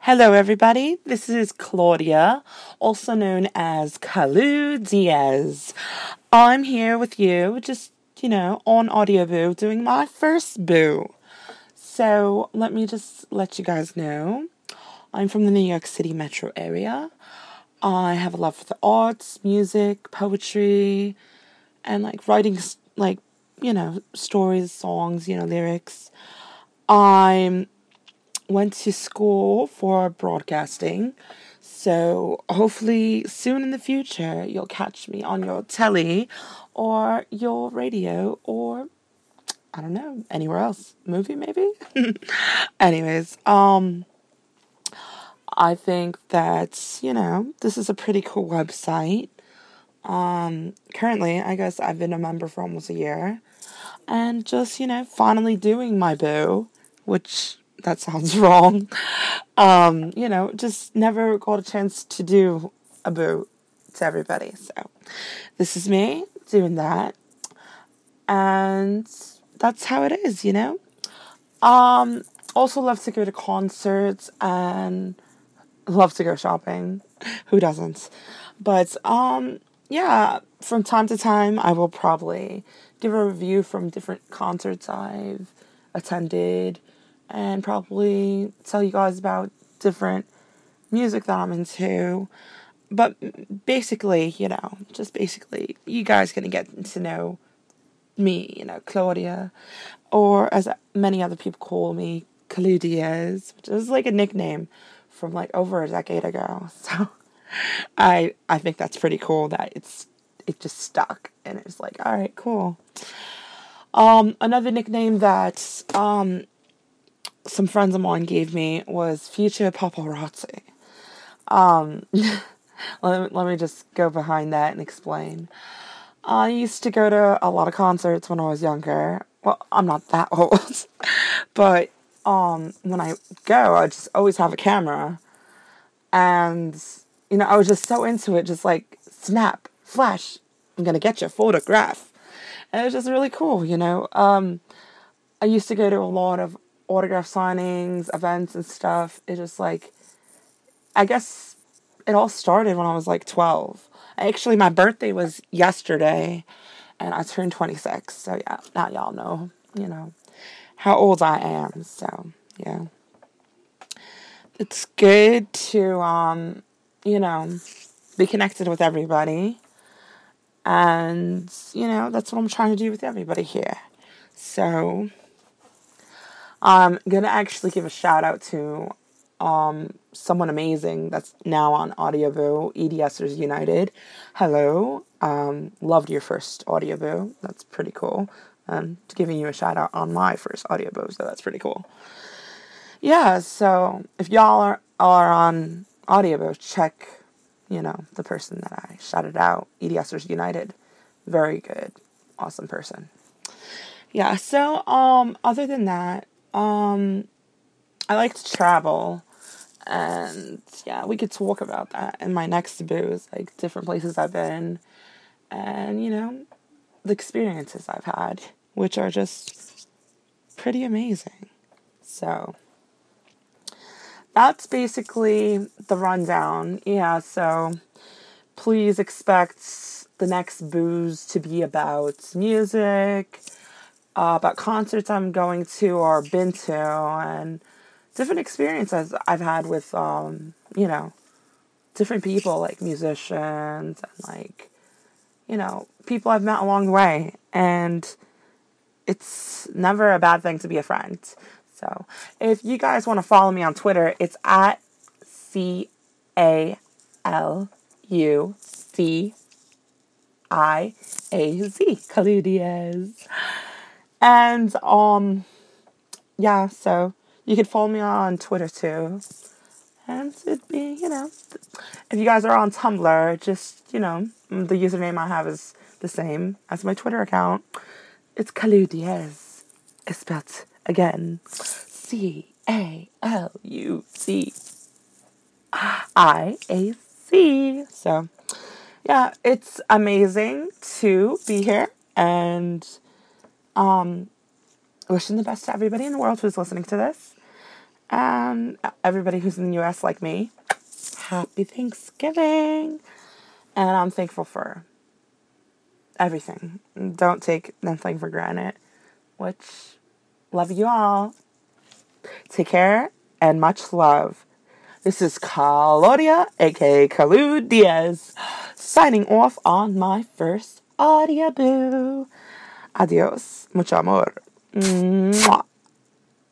Hello, everybody. This is Claudia, also known as Kalu Diaz. I'm here with you, on Audio Boo, doing my first boo. So, let me just let you guys know. I'm from the New York City metro area. I have a love for the arts, music, poetry, and writing, stories, songs, lyrics. I went to school for broadcasting, so hopefully soon in the future you'll catch me on your telly or your radio or I don't know, anywhere else. Movie maybe? Anyways, I think that, this is a pretty cool website. Currently, I guess I've been a member for almost a year. And just, finally doing my boo, which that sounds wrong. Just never got a chance to do a boo to everybody. So this is me doing that. And that's how it is, Also love to go to concerts and love to go shopping. Who doesn't? But, yeah, from time to time, I will probably give a review from different concerts I've attended and probably tell you guys about different music that I'm into. But basically, you guys gonna get to know me, Claudia, or as many other people call me, Kalu Diaz, which is like a nickname from over a decade ago. So I think that's pretty cool that it just stuck and it's all right, cool. Another nickname that some friends of mine gave me was Future Paparazzi. Let me just go behind that and explain. I used to go to a lot of concerts when I was younger. Well, I'm not that old, but when I go, I just always have a camera, and I was just so into it, just snap, flash, I'm gonna get your photograph, and it was just really cool, I used to go to a lot of autograph signings, events, and stuff. It just I guess it all started when I was 12. Actually, my birthday was yesterday, and I turned 26. So yeah, now y'all know, how old I am. So yeah, it's good to be connected with everybody, and that's what I'm trying to do with everybody here. So I'm gonna actually give a shout out to someone amazing that's now on Audioboo, EDSers United. Hello. Loved your first Audioboo. That's pretty cool. And giving you a shout out on my first Audioboo, so that's pretty cool. Yeah, so if y'all are on Audioboo, check, the person that I shouted out, EDSers United. Very good. Awesome person. Yeah, so other than that, I like to travel, and yeah, we could talk about that in my next booze, different places I've been, and the experiences I've had, which are just pretty amazing. So that's basically the rundown. Yeah, so please expect the next booze to be about music, about concerts I'm going to or been to, and different experiences I've had with, different people, musicians and, people I've met along the way. And it's never a bad thing to be a friend. So if you guys want to follow me on Twitter, it's at CALUCIAZ. Kalu Diaz. And, yeah, so you could follow me on Twitter too. And it'd be, if you guys are on Tumblr, just, the username I have is the same as my Twitter account. It's Kalu Diaz. It's spelled again. CALUCIAZ. So, yeah, it's amazing to be here, and wishing the best to everybody in the world who's listening to this. And everybody who's in the US like me, happy Thanksgiving. And I'm thankful for everything. Don't take nothing for granted. Which, love you all. Take care and much love. This is Claudia, aka Kalu Diaz, signing off on my first audio boo. Adios. Mucho amor. Mwah.